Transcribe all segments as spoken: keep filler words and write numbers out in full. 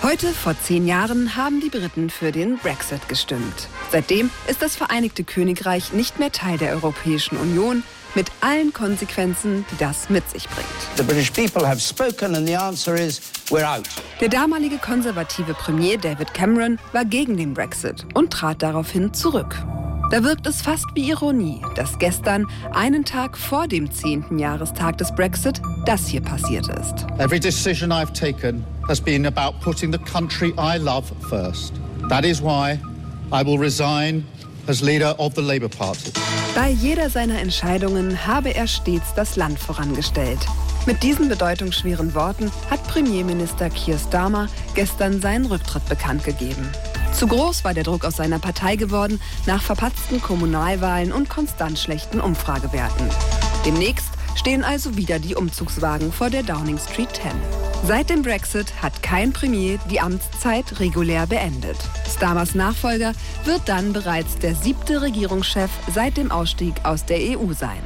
Heute vor zehn Jahren haben die Briten für den Brexit gestimmt. Seitdem ist das Vereinigte Königreich nicht mehr Teil der Europäischen Union, mit allen Konsequenzen, die das mit sich bringt. The British people have spoken and the answer is we're out. Der damalige konservative Premier David Cameron war gegen den Brexit und trat daraufhin zurück. Da wirkt es fast wie Ironie, dass gestern, einen Tag vor dem zehnten Jahrestag des Brexit, das hier passiert ist. Every decision I've taken has been about putting the country I love first. That is why I will resign as leader of the Labour Party. Bei jeder seiner Entscheidungen habe er stets das Land vorangestellt. Mit diesen bedeutungsschweren Worten hat Premierminister Keir Starmer gestern seinen Rücktritt bekannt gegeben. Zu groß war der Druck aus seiner Partei geworden, nach verpatzten Kommunalwahlen und konstant schlechten Umfragewerten. Demnächst stehen also wieder die Umzugswagen vor der Downing Street zehn. Seit dem Brexit hat kein Premier die Amtszeit regulär beendet. Starmers Nachfolger wird dann bereits der siebte Regierungschef seit dem Ausstieg aus der E U sein.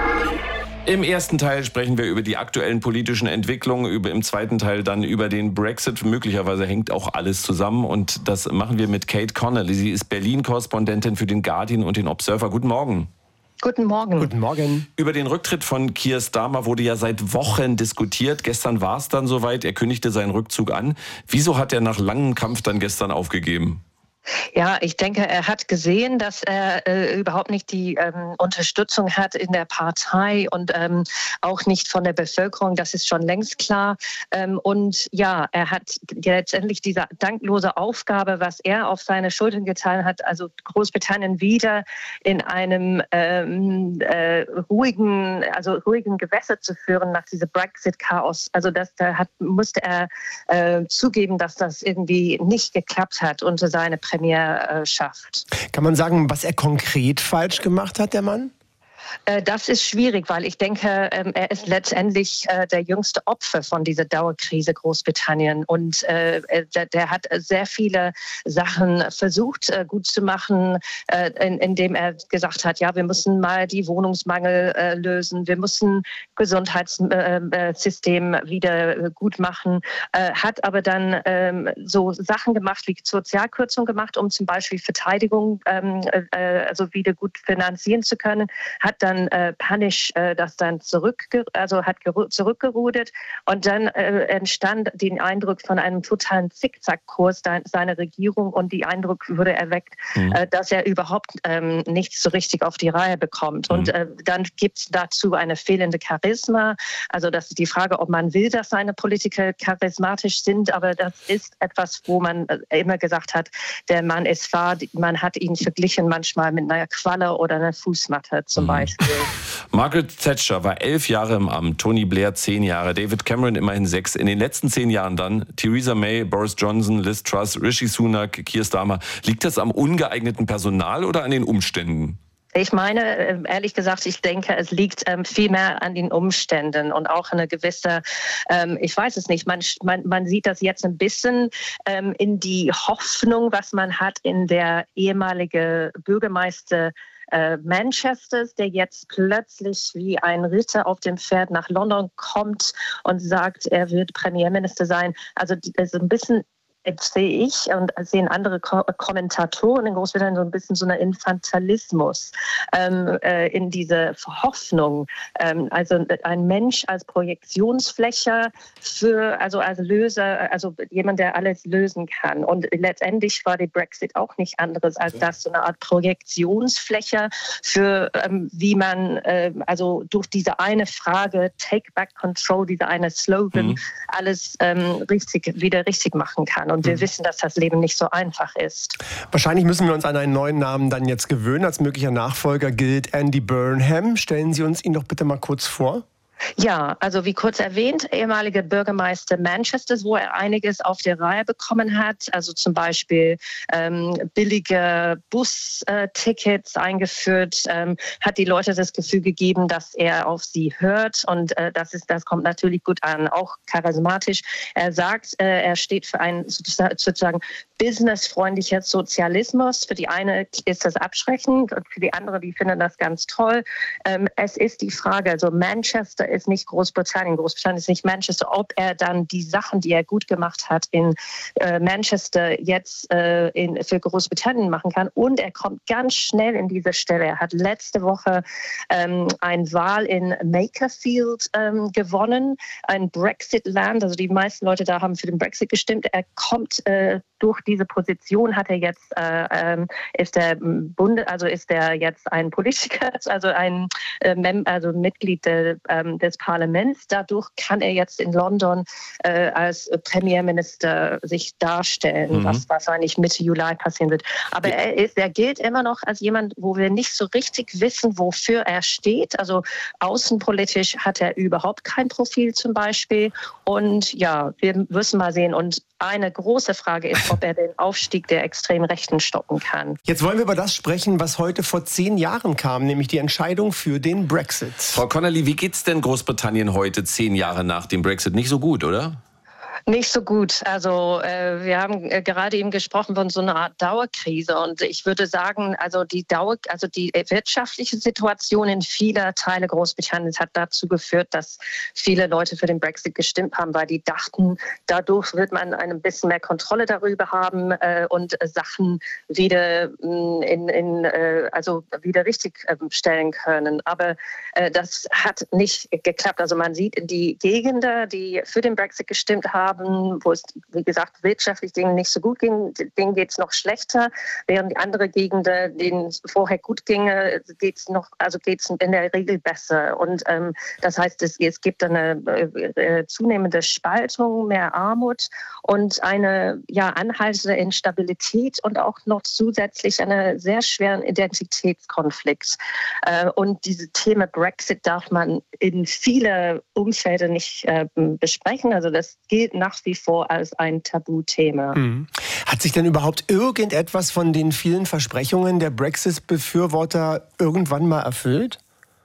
Im ersten Teil sprechen wir über die aktuellen politischen Entwicklungen, über, im zweiten Teil dann über den Brexit. Möglicherweise hängt auch alles zusammen und das machen wir mit Kate Connolly. Sie ist Berlin-Korrespondentin für den Guardian und den Observer. Guten Morgen. Guten Morgen. Guten Morgen. Über den Rücktritt von Keir Starmer wurde ja seit Wochen diskutiert. Gestern war es dann soweit, er kündigte seinen Rückzug an. Wieso hat er nach langem Kampf dann gestern aufgegeben? Ja, ich denke, er hat gesehen, dass er äh, überhaupt nicht die ähm, Unterstützung hat in der Partei und ähm, auch nicht von der Bevölkerung. Das ist schon längst klar. Ähm, und ja, er hat letztendlich diese danklose Aufgabe, was er auf seine Schultern getan hat, also Großbritannien wieder in einem ähm, äh, ruhigen, also ruhigen Gewässer zu führen nach diesem Brexit-Chaos. Also das, da hat, musste er äh, zugeben, dass das irgendwie nicht geklappt hat unter seiner Premierschaft. Kann man sagen, was er konkret falsch gemacht hat, der Mann? Das ist schwierig, weil ich denke, er ist letztendlich der jüngste Opfer von dieser Dauerkrise Großbritannien. Und der hat sehr viele Sachen versucht gut zu machen, indem er gesagt hat, ja, wir müssen mal die Wohnungsmangel lösen, wir müssen Gesundheitssystem wieder gut machen, hat aber dann so Sachen gemacht, wie Sozialkürzungen gemacht, um zum Beispiel Verteidigung also wieder gut finanzieren zu können, hat dann äh, panisch äh, das dann zurück, also hat zurückgerudert und dann äh, entstand den Eindruck von einem totalen Zickzackkurs seiner Regierung und die Eindruck wurde erweckt, mhm. äh, dass er überhaupt ähm, nichts so richtig auf die Reihe bekommt. Mhm. Und äh, dann gibt es dazu eine fehlende Charisma. Also das ist die Frage, ob man will, dass seine Politiker charismatisch sind, aber das ist etwas, wo man äh, immer gesagt hat, der Mann ist fahr, man hat ihn verglichen manchmal mit einer Qualle oder einer Fußmatte zum mhm. Beispiel. Margaret Thatcher war elf Jahre im Amt, Tony Blair zehn Jahre, David Cameron immerhin sechs. In den letzten zehn Jahren dann Theresa May, Boris Johnson, Liz Truss, Rishi Sunak, Keir Starmer. Liegt das am ungeeigneten Personal oder an den Umständen? Ich meine, ehrlich gesagt, ich denke, es liegt ähm, viel mehr an den Umständen und auch eine gewisse, ähm, ich weiß es nicht, man, man, man sieht das jetzt ein bisschen ähm, in die Hoffnung, was man hat in der ehemalige Bürgermeister äh, Manchesters, der jetzt plötzlich wie ein Ritter auf dem Pferd nach London kommt und sagt, er wird Premierminister sein. Also das ist ein bisschen, jetzt sehe ich und sehen andere Ko- Kommentatoren in Großbritannien so ein bisschen so einen Infantilismus ähm, äh, in diese Hoffnung. Ähm, also ein Mensch als Projektionsfläche für, also als Löser, also jemand, der alles lösen kann. Und letztendlich war der Brexit auch nicht anderes als das, so eine Art Projektionsfläche für, ähm, wie man, äh, also durch diese eine Frage, Take Back Control, diese eine Slogan, mhm. alles ähm, richtig, wieder richtig machen kann. Und wir mhm. wissen, dass das Leben nicht so einfach ist. Wahrscheinlich müssen wir uns an einen neuen Namen dann jetzt gewöhnen. Als möglicher Nachfolger gilt Andy Burnham. Stellen Sie uns ihn doch bitte mal kurz vor. Ja, also wie kurz erwähnt, ehemaliger Bürgermeister Manchesters, wo er einiges auf die Reihe bekommen hat, also zum Beispiel ähm, billige Bustickets eingeführt, ähm, hat die Leute das Gefühl gegeben, dass er auf sie hört und äh, das ist, das kommt natürlich gut an, auch charismatisch. Er sagt, äh, er steht für einen sozusagen businessfreundlicher Sozialismus. Für die eine ist das abschreckend und für die andere, die finden das ganz toll. Ähm, es ist die Frage, also Manchester ist nicht Großbritannien, Großbritannien ist nicht Manchester, ob er dann die Sachen, die er gut gemacht hat in äh, Manchester, jetzt äh, in, für Großbritannien machen kann. Und er kommt ganz schnell in diese Stelle. Er hat letzte Woche ähm, eine Wahl in Makerfield ähm, gewonnen, ein Brexit-Land. Also die meisten Leute da haben für den Brexit gestimmt. Er kommt äh, durch diese Position, hat er jetzt äh, ähm, ist der Bunde, also ist er jetzt ein Politiker, also ein äh, Mem- also Mitglied de, ähm, des Parlaments. Dadurch kann er jetzt in London äh, als Premierminister sich darstellen, mhm. was wahrscheinlich Mitte Juli passieren wird. Aber ja. er, ist, er gilt immer noch als jemand, wo wir nicht so richtig wissen, wofür er steht. Also außenpolitisch hat er überhaupt kein Profil zum Beispiel. Und ja, wir müssen mal sehen. Und eine große Frage ist, ob er den Aufstieg der extremen Rechten stoppen kann. Jetzt wollen wir über das sprechen, was heute vor zehn Jahren kam, nämlich die Entscheidung für den Brexit. Frau Connolly, wie geht's denn Großbritannien heute, zehn Jahre nach dem Brexit? Nicht so gut, oder? Nicht so gut. Also äh, wir haben äh, gerade eben gesprochen von so einer Art Dauerkrise und ich würde sagen, also die Dauer, also die wirtschaftliche Situation in vieler Teile Großbritanniens hat dazu geführt, dass viele Leute für den Brexit gestimmt haben, weil die dachten, dadurch wird man ein bisschen mehr Kontrolle darüber haben äh, und äh, Sachen wieder mh, in, in äh, also wieder richtig äh, stellen können. Aber äh, das hat nicht geklappt. Also man sieht die Gegenden, die für den Brexit gestimmt haben, wo es, wie gesagt, wirtschaftlich denen nicht so gut ging, denen geht es noch schlechter, während die andere Gegenden, denen es vorher gut ginge, geht es noch, also geht es in der Regel besser. Und ähm, das heißt, es, es gibt eine äh, zunehmende Spaltung, mehr Armut und eine ja, anhaltende Instabilität und auch noch zusätzlich einen sehr schweren Identitätskonflikt. Äh, und dieses Thema Brexit darf man in vielen Umfeldern nicht äh, besprechen. Also das gilt nach wie vor als ein Tabuthema. Mhm. Hat sich denn überhaupt irgendetwas von den vielen Versprechungen der Brexit-Befürworter irgendwann mal erfüllt?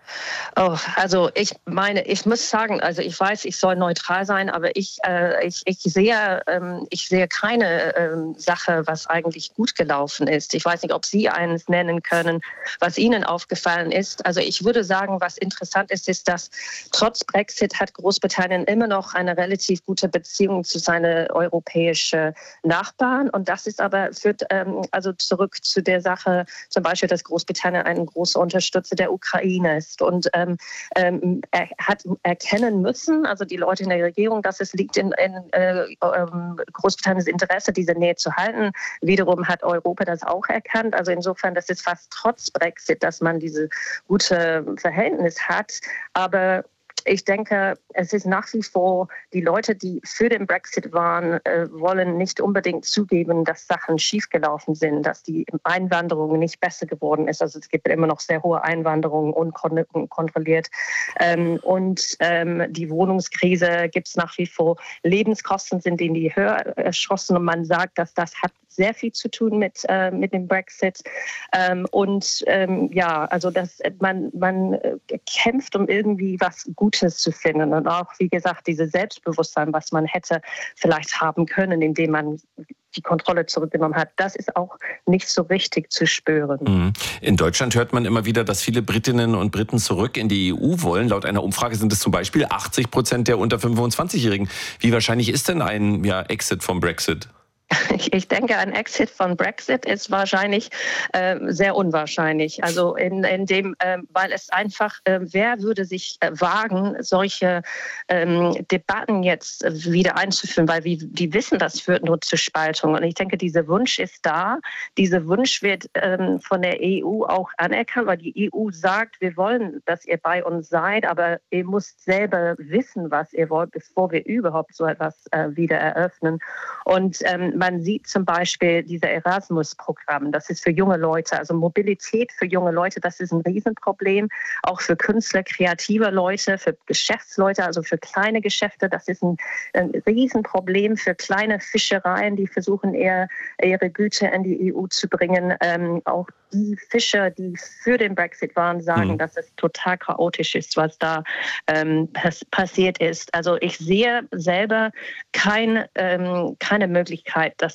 Oh, also ich meine, ich muss sagen, also ich weiß, ich soll neutral sein, aber ich, äh, ich, ich, sehe, ähm, ich sehe keine ähm, Sache, was eigentlich gut gelaufen ist. Ich weiß nicht, ob Sie eines nennen können, was Ihnen aufgefallen ist. Also ich würde sagen, was interessant ist, ist, dass trotz Brexit hat Großbritannien immer noch eine relativ gute Beziehung zu seinen europäischen Nachbarn. Und das ist aber führt ähm, also zurück zu der Sache, zum Beispiel, dass Großbritannien ein großer Unterstützer der Ukraine ist. Und ähm, ähm, er hat erkennen müssen, also die Leute in der Regierung, dass es liegt in, in äh, ähm, Großbritanniens Interesse, diese Nähe zu halten. Wiederum hat Europa das auch erkannt. Also insofern, das ist fast trotz Brexit, dass man diese gute Verhältnis hat. Aber ich denke, es ist nach wie vor, die Leute, die für den Brexit waren, äh, wollen nicht unbedingt zugeben, dass Sachen schiefgelaufen sind, dass die Einwanderung nicht besser geworden ist. Also es gibt immer noch sehr hohe Einwanderung, unkontrolliert. Ähm, und ähm, die Wohnungskrise gibt es nach wie vor. Lebenskosten sind in die Höhe erschossen und man sagt, dass das hat sehr viel zu tun mit, äh, mit dem Brexit. Ähm, und ähm, ja, also dass man, man äh, kämpft, um irgendwie was Gutes zu finden. Und auch, wie gesagt, dieses Selbstbewusstsein, was man hätte vielleicht haben können, indem man die Kontrolle zurückgenommen hat, das ist auch nicht so richtig zu spüren. In Deutschland hört man immer wieder, dass viele Britinnen und Briten zurück in die E U wollen. Laut einer Umfrage sind es zum Beispiel achtzig Prozent der unter fünfundzwanzigjährigen. Wie wahrscheinlich ist denn ein ja, Exit vom Brexit? Ich denke, ein Exit von Brexit ist wahrscheinlich äh, sehr unwahrscheinlich. Also in, in dem, äh, weil es einfach, äh, wer würde sich äh, wagen, solche ähm, Debatten jetzt wieder einzuführen, weil wir, die wissen, das führt nur zu Spaltung. Und ich denke, dieser Wunsch ist da. Dieser Wunsch wird ähm, von der E U auch anerkannt, weil die E U sagt, wir wollen, dass ihr bei uns seid, aber ihr müsst selber wissen, was ihr wollt, bevor wir überhaupt so etwas äh, wieder eröffnen. Und ähm, man sieht zum Beispiel dieser Erasmus-Programm, das ist für junge Leute, also Mobilität für junge Leute, das ist ein Riesenproblem, auch für Künstler, kreative Leute, für Geschäftsleute, also für kleine Geschäfte, das ist ein, ein Riesenproblem für kleine Fischereien, die versuchen eher ihre Güter in die E U zu bringen. Ähm, auch die Fischer, die für den Brexit waren, sagen, mhm. dass es total chaotisch ist, was da ähm, pass- passiert ist. Also ich sehe selber kein, ähm, keine Möglichkeit, dass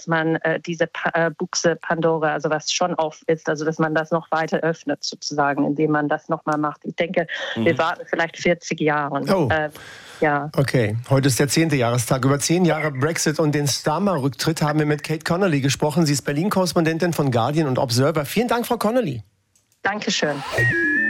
dass man äh, diese pa äh, Buchse Pandora, also was schon auf ist, also dass man das noch weiter öffnet sozusagen, indem man das nochmal macht. Ich denke, mhm. wir warten vielleicht vierzig Jahre. Oh. Äh, ja. Okay, heute ist der zehnte Jahrestag. Über zehn Jahre Brexit und den Starmer-Rücktritt haben wir mit Kate Connolly gesprochen. Sie ist Berlin-Korrespondentin von Guardian und Observer. Vielen Dank, Frau Connolly. Dankeschön.